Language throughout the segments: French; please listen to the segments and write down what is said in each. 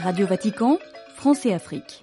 Radio Vatican, France et Afrique.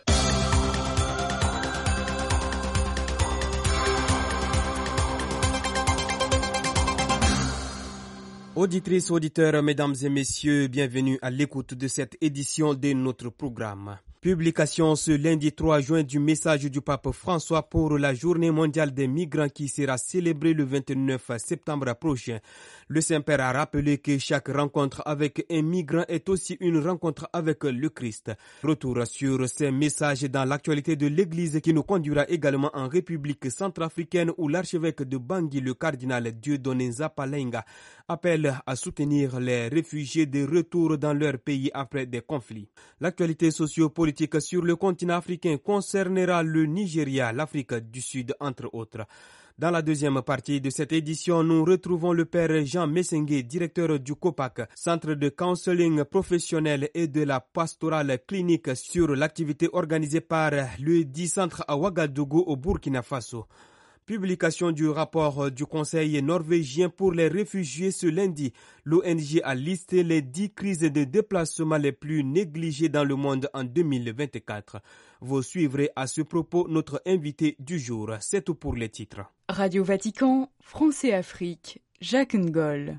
Auditrices, auditeurs, mesdames et messieurs, bienvenue à l'écoute de cette édition de notre programme. Publication ce lundi 3 juin du message du pape François pour la journée mondiale des migrants qui sera célébrée le 29 septembre prochain. Le Saint-Père a rappelé que chaque rencontre avec un migrant est aussi une rencontre avec le Christ. Retour sur ces messages dans l'actualité de l'Église qui nous conduira également en République centrafricaine où l'archevêque de Bangui, le cardinal Dieudonné Zapalenga, appelle à soutenir les réfugiés de retour dans leur pays après des conflits. L'actualité socio-politique sur le continent africain concernera le Nigeria, l'Afrique du Sud, entre autres. Dans la deuxième partie de cette édition, nous retrouvons le père Jean Messengue, directeur du COPAC, Centre de counseling professionnel et de la pastorale clinique sur l'activité organisée par le dit centre à Ouagadougou au Burkina Faso. Publication du rapport du Conseil norvégien pour les réfugiés ce lundi. L'ONG a listé les 10 crises de déplacement les plus négligées dans le monde en 2024. Vous suivrez à ce propos notre invité du jour. C'est tout pour les titres. Radio Vatican, France et Afrique, Jacques Ngol.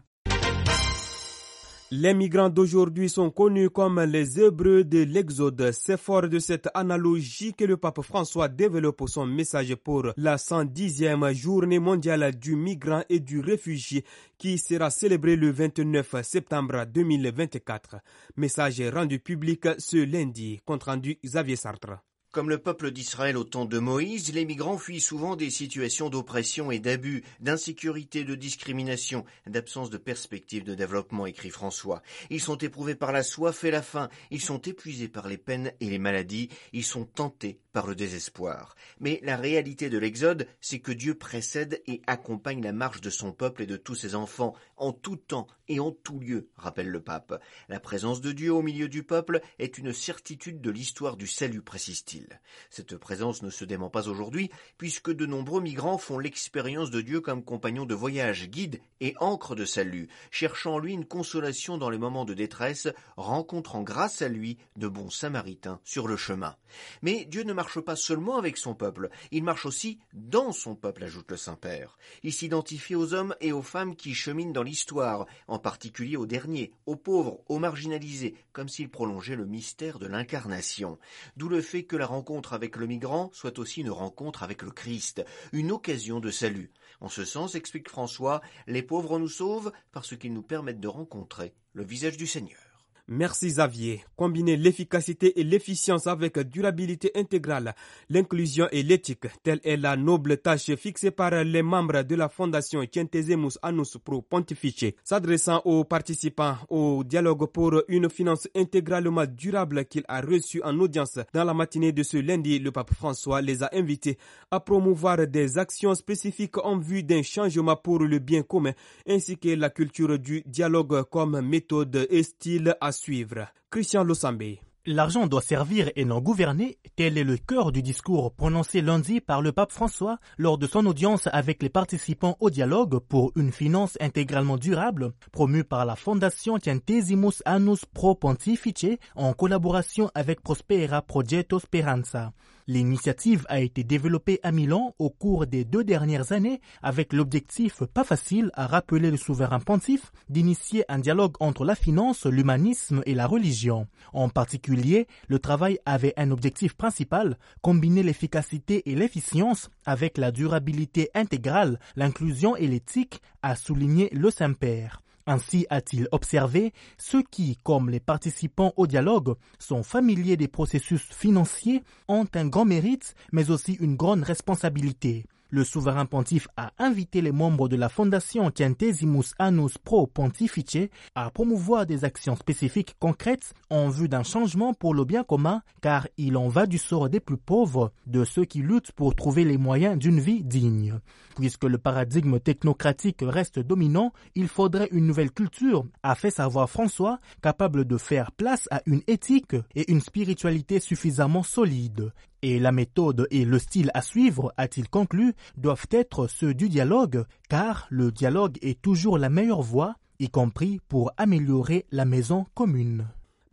Les migrants d'aujourd'hui sont connus comme les Hébreux de l'Exode. C'est fort de cette analogie que le pape François développe son message pour la 110e journée mondiale du migrant et du réfugié qui sera célébrée le 29 septembre 2024. Message rendu public ce lundi, compte rendu Xavier Sartre. Comme le peuple d'Israël au temps de Moïse, les migrants fuient souvent des situations d'oppression et d'abus, d'insécurité, de discrimination, d'absence de perspective de développement, écrit François. Ils sont éprouvés par la soif et la faim, ils sont épuisés par les peines et les maladies, ils sont tentés par le désespoir. Mais la réalité de l'Exode, c'est que Dieu précède et accompagne la marche de son peuple et de tous ses enfants, en tout temps et en tout lieu, rappelle le pape. La présence de Dieu au milieu du peuple est une certitude de l'histoire du salut, précise-t-il. Cette présence ne se dément pas aujourd'hui, puisque de nombreux migrants font l'expérience de Dieu comme compagnon de voyage, guide et ancre de salut, cherchant en lui une consolation dans les moments de détresse, rencontrant grâce à lui de bons samaritains sur le chemin. Mais Dieu ne marche pas seulement avec son peuple, il marche aussi dans son peuple, ajoute le Saint-Père. Il s'identifie aux hommes et aux femmes qui cheminent dans l'histoire, en particulier aux derniers, aux pauvres, aux marginalisés, comme s'il prolongeait le mystère de l'incarnation. D'où le fait que la rencontre avec le migrant soit aussi une rencontre avec le Christ, une occasion de salut. En ce sens, explique François, les pauvres nous sauvent parce qu'ils nous permettent de rencontrer le visage du Seigneur. Merci Xavier. Combiner l'efficacité et l'efficience avec durabilité intégrale, l'inclusion et l'éthique, telle est la noble tâche fixée par les membres de la Fondation Centesimus Annus Pro Pontifice. S'adressant aux participants au dialogue pour une finance intégralement durable qu'il a reçu en audience dans la matinée de ce lundi, le pape François les a invités à promouvoir des actions spécifiques en vue d'un changement pour le bien commun, ainsi que la culture du dialogue comme méthode et style à suivre. Christian Losambe. L'argent doit servir et non gouverner, tel est le cœur du discours prononcé lundi par le pape François lors de son audience avec les participants au dialogue pour une finance intégralement durable, promu par la Fondation Centesimus Annus Pro Pontifice en collaboration avec Prospera Progetto Speranza. L'initiative a été développée à Milan au cours des 2 dernières années avec l'objectif pas facile à rappeler le souverain pontife d'initier un dialogue entre la finance, l'humanisme et la religion. En particulier, le travail avait un objectif principal, combiner l'efficacité et l'efficience avec la durabilité intégrale, l'inclusion et l'éthique, a souligné le Saint-Père. Ainsi a-t-il observé, ceux qui, comme les participants au dialogue, sont familiers des processus financiers ont un grand mérite, mais aussi une grande responsabilité. Le souverain pontife a invité les membres de la Fondation Centesimus Annus Pro Pontifice à promouvoir des actions spécifiques concrètes en vue d'un changement pour le bien commun, car il en va du sort des plus pauvres, de ceux qui luttent pour trouver les moyens d'une vie digne. Puisque le paradigme technocratique reste dominant, il faudrait une nouvelle culture, a fait savoir François, capable de faire place à une éthique et une spiritualité suffisamment solides. Et la méthode et le style à suivre, a-t-il conclu, doivent être ceux du dialogue, car le dialogue est toujours la meilleure voie, y compris pour améliorer la maison commune.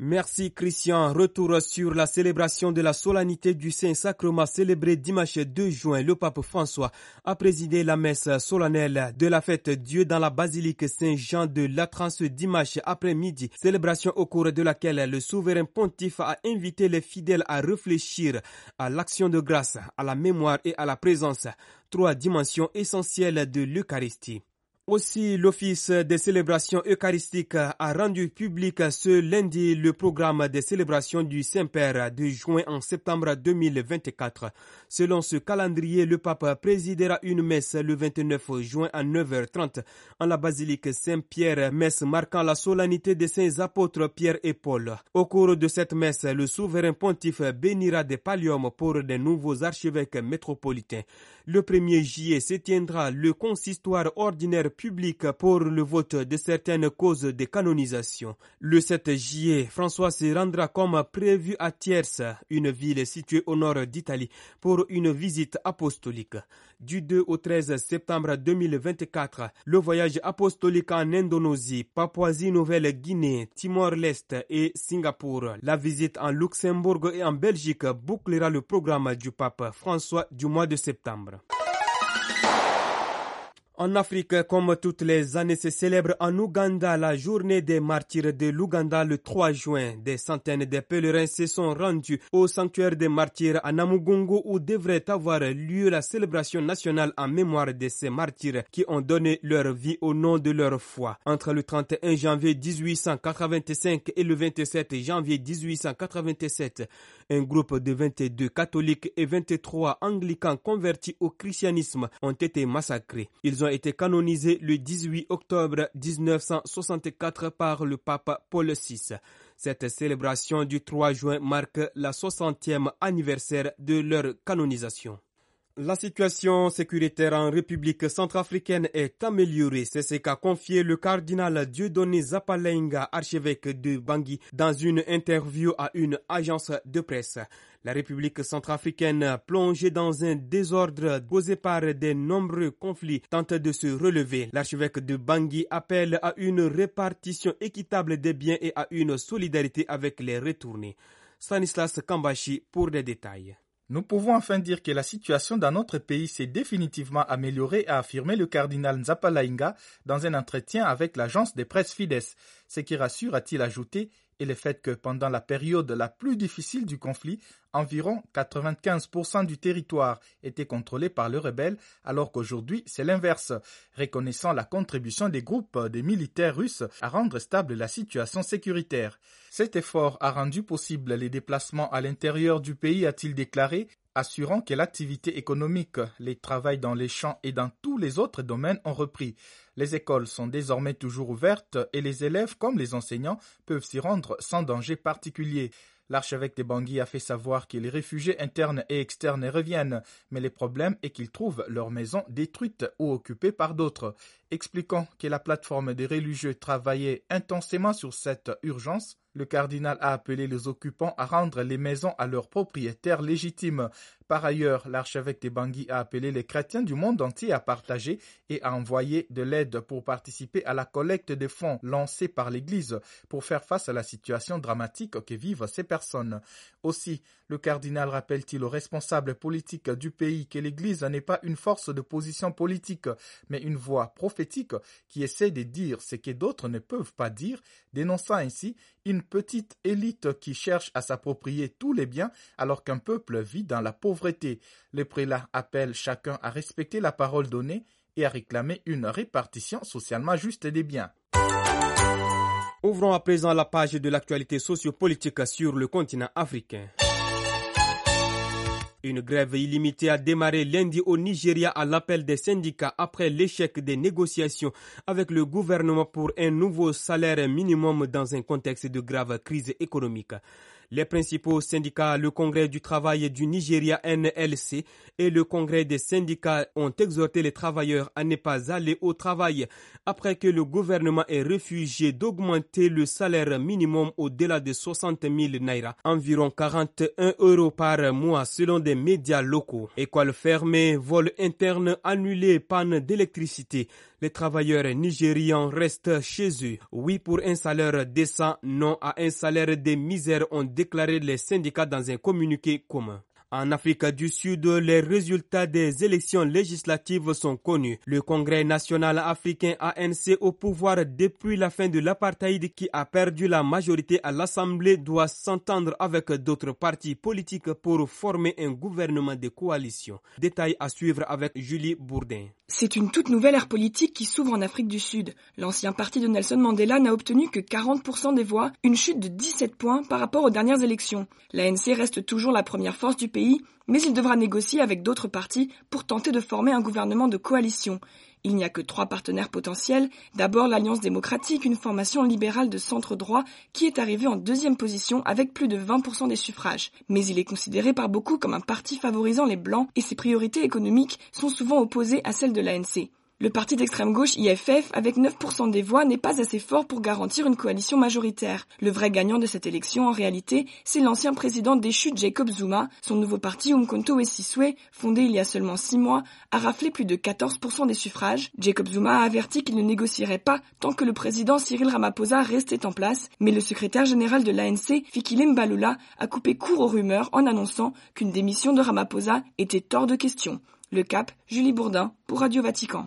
Merci Christian. Retour sur la célébration de la solennité du Saint-Sacrement célébrée dimanche 2 juin. Le pape François a présidé la messe solennelle de la fête Dieu dans la basilique Saint-Jean de Latran ce dimanche après-midi. Célébration au cours de laquelle le souverain pontife a invité les fidèles à réfléchir à l'action de grâce, à la mémoire et à la présence. 3 dimensions essentielles de l'Eucharistie. Aussi, l'Office des célébrations eucharistiques a rendu public ce lundi le programme des célébrations du Saint-Père de juin en septembre 2024. Selon ce calendrier, le pape présidera une messe le 29 juin à 9h30 en la basilique Saint-Pierre, messe marquant la solennité des saints apôtres Pierre et Paul. Au cours de cette messe, le souverain pontife bénira des palliums pour des nouveaux archevêques métropolitains. Le 1er juillet se tiendra le consistoire ordinaire public pour le vote de certaines causes de canonisation. Le 7 juillet, François se rendra comme prévu à Thiers, une ville située au nord d'Italie, pour une visite apostolique. Du 2 au 13 septembre 2024, le voyage apostolique en Indonésie, Papouasie-Nouvelle-Guinée, Timor-Leste et Singapour. La visite en Luxembourg et en Belgique bouclera le programme du pape François du mois de septembre. En Afrique, comme toutes les années, se célèbre en Ouganda la journée des martyrs de l'Ouganda le 3 juin. Des centaines de pèlerins se sont rendus au sanctuaire des martyrs à Namugongo où devrait avoir lieu la célébration nationale en mémoire de ces martyrs qui ont donné leur vie au nom de leur foi. Entre le 31 janvier 1885 et le 27 janvier 1887, un groupe de 22 catholiques et 23 anglicans convertis au christianisme ont été massacrés. Ils ont été canonisés le 18 octobre 1964 par le pape Paul VI. Cette célébration du 3 juin marque la 60e anniversaire de leur canonisation. La situation sécuritaire en République centrafricaine est améliorée. C'est ce qu'a confié le cardinal Dieudonné Zapalainga, archevêque de Bangui, dans une interview à une agence de presse. La République centrafricaine, plongée dans un désordre causé par de nombreux conflits, tente de se relever. L'archevêque de Bangui appelle à une répartition équitable des biens et à une solidarité avec les retournés. Stanislas Kambashi pour des détails. Nous pouvons enfin dire que la situation dans notre pays s'est définitivement améliorée, a affirmé le cardinal Nzapalainga dans un entretien avec l'agence de presse Fides. Ce qui rassure, a-t-il ajouté, est le fait que pendant la période la plus difficile du conflit, environ 95% du territoire était contrôlé par les rebelles, alors qu'aujourd'hui c'est l'inverse, reconnaissant la contribution des groupes des militaires russes à rendre stable la situation sécuritaire. Cet effort a rendu possible les déplacements à l'intérieur du pays, a-t-il déclaré, assurant que l'activité économique, les travaux dans les champs et dans tous les autres domaines ont repris. Les écoles sont désormais toujours ouvertes et les élèves comme les enseignants peuvent s'y rendre sans danger particulier. L'archevêque de Bangui a fait savoir que les réfugiés internes et externes reviennent, mais le problème est qu'ils trouvent leurs maisons détruites ou occupées par d'autres. Expliquant que la plateforme des religieux travaillait intensément sur cette urgence, le cardinal a appelé les occupants à rendre les maisons à leurs propriétaires légitimes. Par ailleurs, l'archevêque de Bangui a appelé les chrétiens du monde entier à partager et à envoyer de l'aide pour participer à la collecte de fonds lancée par l'Église pour faire face à la situation dramatique que vivent ces personnes. Aussi, le cardinal rappelle-t-il aux responsables politiques du pays que l'Église n'est pas une force de position politique, mais une voix prophétique qui essaie de dire ce que d'autres ne peuvent pas dire, dénonçant ainsi une petite élite qui cherche à s'approprier tous les biens alors qu'un peuple vit dans la pauvreté. Le prélat appelle chacun à respecter la parole donnée et à réclamer une répartition socialement juste des biens. Ouvrons à présent la page de l'actualité sociopolitique sur le continent africain. Une grève illimitée a démarré lundi au Nigeria à l'appel des syndicats après l'échec des négociations avec le gouvernement pour un nouveau salaire minimum dans un contexte de grave crise économique. Les principaux syndicats, le Congrès du travail du Nigeria NLC et le Congrès des syndicats ont exhorté les travailleurs à ne pas aller au travail après que le gouvernement ait refusé d'augmenter le salaire minimum au-delà de 60 000 naira, environ 41 € par mois selon des médias locaux. Écoles fermées, vols internes annulés, panne d'électricité. Les travailleurs nigérians restent chez eux. Oui pour un salaire décent, non à un salaire de misère, ont déclaré les syndicats dans un communiqué commun. En Afrique du Sud, les résultats des élections législatives sont connus. Le Congrès national africain ANC au pouvoir depuis la fin de l'apartheid qui a perdu la majorité à l'Assemblée doit s'entendre avec d'autres partis politiques pour former un gouvernement de coalition. Détail à suivre avec Julie Bourdin. C'est une toute nouvelle ère politique qui s'ouvre en Afrique du Sud. L'ancien parti de Nelson Mandela n'a obtenu que 40% des voix, une chute de 17 points par rapport aux dernières élections. L'ANC reste toujours la première force du pays, mais il devra négocier avec d'autres partis pour tenter de former un gouvernement de coalition. Il n'y a que 3 partenaires potentiels. D'abord l'Alliance démocratique, une formation libérale de centre-droit qui est arrivée en 2e position avec plus de 20% des suffrages. Mais il est considéré par beaucoup comme un parti favorisant les Blancs et ses priorités économiques sont souvent opposées à celles de l'ANC. Le parti d'extrême gauche IFF, avec 9% des voix, n'est pas assez fort pour garantir une coalition majoritaire. Le vrai gagnant de cette élection, en réalité, c'est l'ancien président déchu Jacob Zuma. Son nouveau parti, Umkhonto we Sizwe, fondé il y a seulement 6 mois, a raflé plus de 14% des suffrages. Jacob Zuma a averti qu'il ne négocierait pas tant que le président Cyril Ramaphosa restait en place, mais le secrétaire général de l'ANC, Fikile Mbalula, a coupé court aux rumeurs en annonçant qu'une démission de Ramaphosa était hors de question. Le Cap, Julie Bourdin, pour Radio Vatican.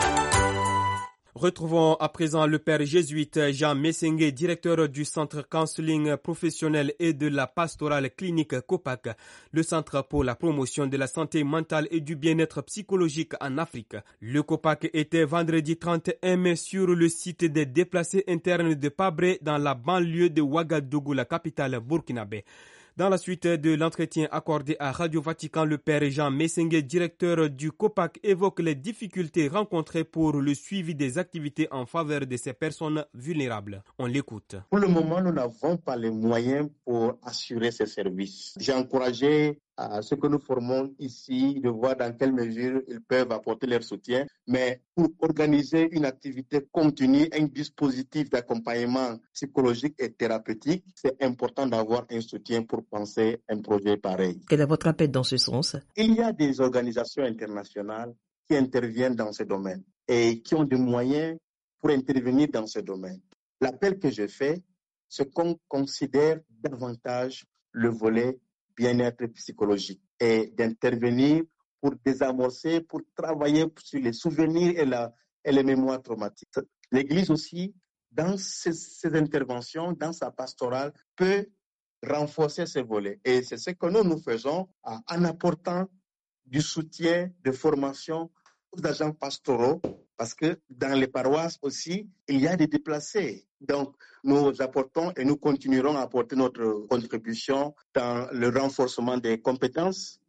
Retrouvons à présent le père jésuite Jean Messengue, directeur du centre counseling professionnel et de la pastorale clinique COPAC, le centre pour la promotion de la santé mentale et du bien-être psychologique en Afrique. Le COPAC était vendredi 31 mai sur le site des déplacés internes de Pabré dans la banlieue de Ouagadougou, la capitale burkinabé. Dans la suite de l'entretien accordé à Radio Vatican, le père Jean Messengue, directeur du COPAC, évoque les difficultés rencontrées pour le suivi des activités en faveur de ces personnes vulnérables. On l'écoute. Pour le moment, nous n'avons pas les moyens pour assurer ces services. J'ai encouragé à ceux que nous formons ici de voir dans quelle mesure ils peuvent apporter leur soutien. Mais pour organiser une activité continue, un dispositif d'accompagnement psychologique et thérapeutique, c'est important d'avoir un soutien pour penser un projet pareil. Quel est votre appel dans ce sens? Il y a des organisations internationales qui interviennent dans ce domaine et qui ont des moyens pour intervenir dans ce domaine. L'appel que je fais, c'est qu'on considère davantage le volet bien-être psychologique et d'intervenir pour désamorcer, pour travailler sur les souvenirs et les mémoires traumatiques. L'Église aussi, dans ses interventions, dans sa pastorale, peut renforcer ces volets. Et c'est ce que nous faisons en apportant du soutien, de formation aux agents pastoraux, parce que dans les paroisses aussi, il y a des déplacés. Donc, nous apportons et nous continuerons à apporter notre contribution dans le renforcement des compétences.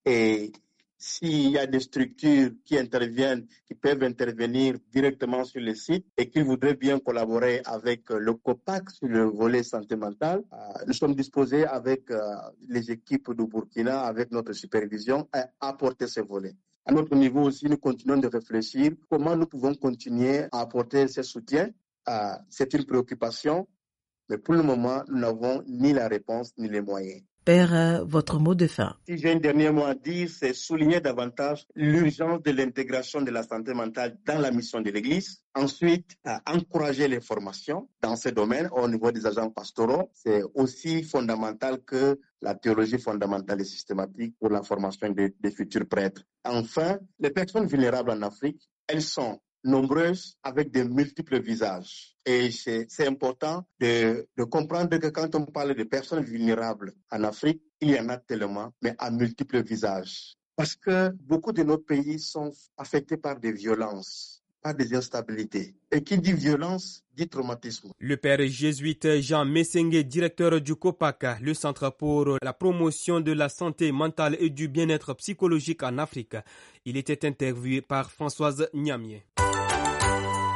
Et s'il y a des structures qui interviennent, qui peuvent intervenir directement sur le site et qui voudraient bien collaborer avec le COPAC sur le volet santé mentale, nous sommes disposés avec les équipes de Burkina, avec notre supervision, à apporter ces volets. À notre niveau aussi, nous continuons de réfléchir comment nous pouvons continuer à apporter ce soutien. C'est une préoccupation, mais pour le moment, nous n'avons ni la réponse ni les moyens. Père, votre mot de fin. Si j'ai un dernier mot à dire, c'est souligner davantage l'urgence de l'intégration de la santé mentale dans la mission de l'Église. Ensuite, encourager les formations dans ce domaine au niveau des agents pastoraux. C'est aussi fondamental que la théologie fondamentale et systématique pour la formation des futurs prêtres. Enfin, les personnes vulnérables en Afrique, elles sont nombreuses avec de multiples visages. Et c'est important de comprendre que quand on parle de personnes vulnérables en Afrique, il y en a tellement, mais à multiples visages. Parce que beaucoup de nos pays sont affectés par des violences, par des instabilités. Et qui dit violence, dit traumatisme. Le père jésuite Jean Messengue, directeur du COPAC, le Centre pour la promotion de la santé mentale et du bien-être psychologique en Afrique. Il était interviewé par Françoise Niamier.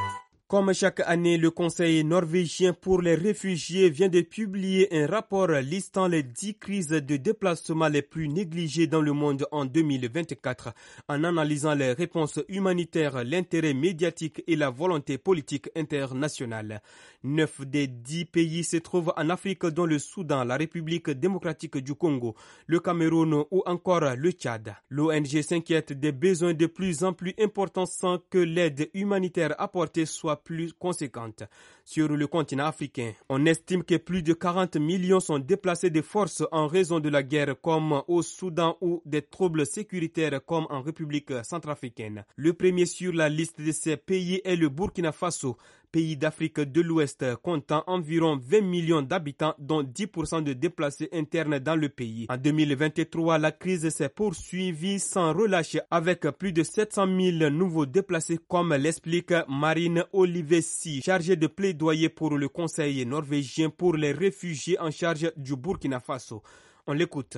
Comme chaque année, le Conseil norvégien pour les réfugiés vient de publier un rapport listant les 10 crises de déplacement les plus négligées dans le monde en 2024, en analysant les réponses humanitaires, l'intérêt médiatique et la volonté politique internationale. 9 des 10 pays se trouvent en Afrique, dont le Soudan, la République démocratique du Congo, le Cameroun ou encore le Tchad. L'ONG s'inquiète des besoins de plus en plus importants sans que l'aide humanitaire apportée soit plus conséquente. Sur le continent africain, on estime que plus de 40 millions sont déplacés de force en raison de la guerre, comme au Soudan, ou des troubles sécuritaires comme en République centrafricaine. Le premier sur la liste de ces pays est le Burkina Faso, pays d'Afrique de l'Ouest comptant environ 20 millions d'habitants, dont 10% de déplacés internes dans le pays. En 2023, la crise s'est poursuivie sans relâche avec plus de 700 000 nouveaux déplacés, comme l'explique Marine Olivesi, chargée de plaidoyer pour le Conseil norvégien pour les réfugiés en charge du Burkina Faso. On l'écoute.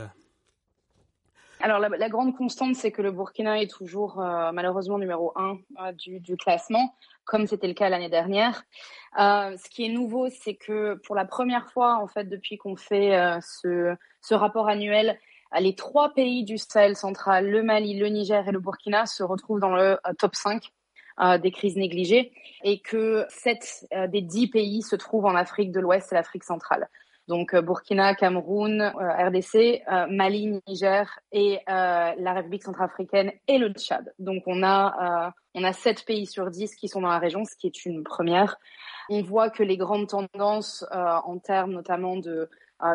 Alors la grande constante, c'est que le Burkina est toujours malheureusement numéro 1 du classement, comme c'était le cas l'année dernière. Ce qui est nouveau, c'est que pour la première fois, en fait, depuis qu'on fait ce rapport annuel, les 3 pays du Sahel central, le Mali, le Niger et le Burkina, se retrouvent dans le top 5 des crises négligées, et que 7 des 10 pays se trouvent en Afrique de l'Ouest et l'Afrique centrale. Donc Burkina, Cameroun, RDC, Mali, Niger et la République centrafricaine et le Tchad. Donc on a 7 pays sur 10 qui sont dans la région, ce qui est une première. On voit que les grandes tendances en termes notamment de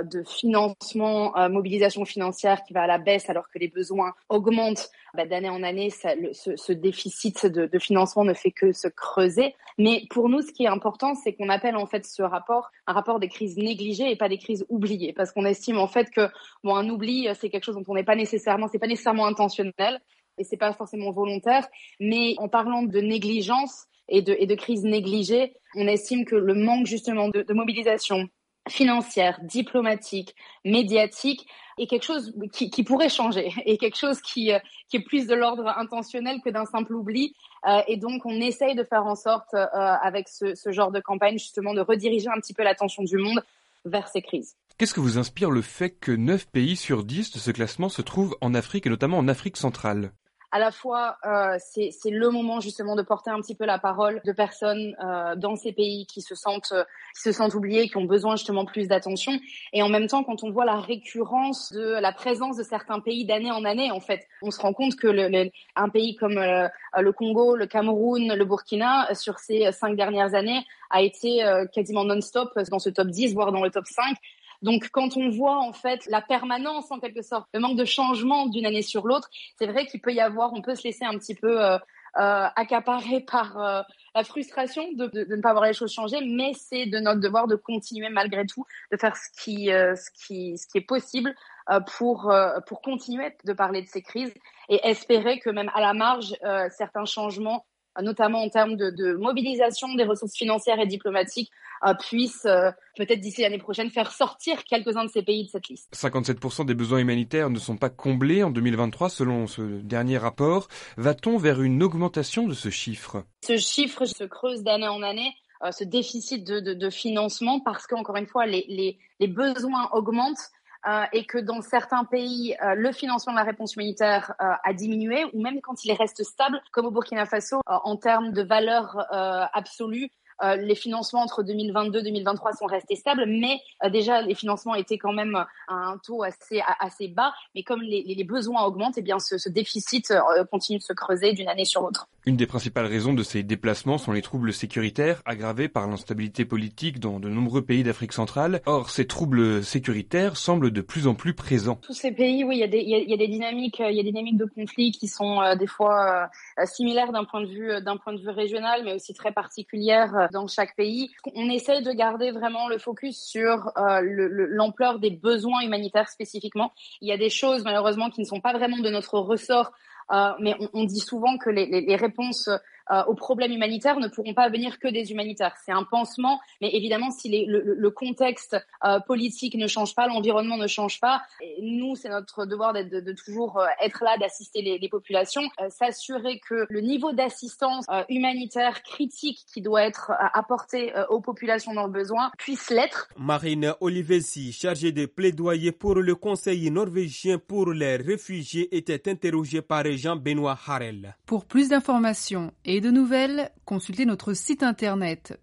financement, mobilisation financière qui va à la baisse alors que les besoins augmentent d'année en année, ce déficit de financement ne fait que se creuser. Mais pour nous, ce qui est important, c'est qu'on appelle en fait ce rapport un rapport des crises négligées et pas des crises oubliées, parce qu'on estime en fait que un oubli, c'est quelque chose dont c'est pas nécessairement intentionnel et c'est pas forcément volontaire, mais en parlant de négligence et de crises négligées, on estime que le manque justement de mobilisation financière, diplomatique, médiatique est quelque chose qui pourrait changer, et quelque chose qui est plus de l'ordre intentionnel que d'un simple oubli. Et donc, on essaye de faire en sorte, avec ce genre de campagne, justement, de rediriger un petit peu l'attention du monde vers ces crises. Qu'est-ce que vous inspire le fait que 9 pays sur 10 de ce classement se trouvent en Afrique, et notamment en Afrique centrale ? À la fois, c'est le moment justement de porter un petit peu la parole de personnes dans ces pays qui se sentent oubliés, qui ont besoin justement plus d'attention. Et en même temps, quand on voit la récurrence de la présence de certains pays d'année en année, en fait, on se rend compte que un pays comme le Congo, le Cameroun, le Burkina, sur ces 5 dernières années, a été quasiment non-stop dans ce top 10, voire dans le top 5. Donc, quand on voit en fait la permanence, en quelque sorte, le manque de changement d'une année sur l'autre, c'est vrai qu'il peut y avoir, on peut se laisser un petit peu accaparer par la frustration de ne pas voir les choses changer, mais c'est de notre devoir de continuer malgré tout, de faire ce qui est possible pour continuer de parler de ces crises et espérer que même à la marge, certains changements, notamment en termes de mobilisation des ressources financières et diplomatiques, puissent peut-être d'ici l'année prochaine faire sortir quelques-uns de ces pays de cette liste. 57% des besoins humanitaires ne sont pas comblés en 2023 selon ce dernier rapport. Va-t-on vers une augmentation de ce chiffre ? Ce chiffre se creuse d'année en année, ce déficit de financement, parce qu'encore une fois, les besoins augmentent. Et que dans certains pays, le financement de la réponse humanitaire a diminué, ou même quand il reste stable, comme au Burkina Faso, en termes de valeur absolue, les financements entre 2022 et 2023 sont restés stables, mais déjà les financements étaient quand même à un taux assez bas, mais comme les besoins augmentent, eh bien ce déficit continue de se creuser d'une année sur l'autre. Une des principales raisons de ces déplacements sont les troubles sécuritaires aggravés par l'instabilité politique dans de nombreux pays d'Afrique centrale. Or, ces troubles sécuritaires semblent de plus en plus présents. Tous ces pays, oui, il y a des dynamiques de conflits qui sont des fois similaires d'un point de vue régional, mais aussi très particulières dans chaque pays. On essaye de garder vraiment le focus sur l'ampleur des besoins humanitaires spécifiquement. Il y a des choses malheureusement qui ne sont pas vraiment de notre ressort, mais on dit souvent que les réponses aux problèmes humanitaires ne pourront pas venir que des humanitaires. C'est un pansement, mais évidemment, si le contexte politique ne change pas, l'environnement ne change pas, nous, c'est notre devoir de toujours être là, d'assister les populations, s'assurer que le niveau d'assistance humanitaire critique qui doit être apporté aux populations dans le besoin puisse l'être. Marine Olivesi, chargée de plaidoyer pour le Conseil norvégien pour les réfugiés, était interrogée par Jean-Benoît Harel. Pour plus d'informations et de nouvelles, consultez notre site internet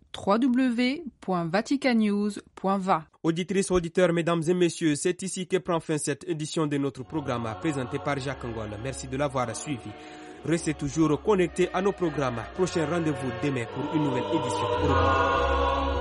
www.vaticannews.va. Auditrices, auditeurs, mesdames et messieurs, c'est ici que prend fin cette édition de notre programme présenté par Jacques Ngol. Merci de l'avoir suivi. Restez toujours connectés à nos programmes. Prochain rendez-vous demain pour une nouvelle édition. Au revoir.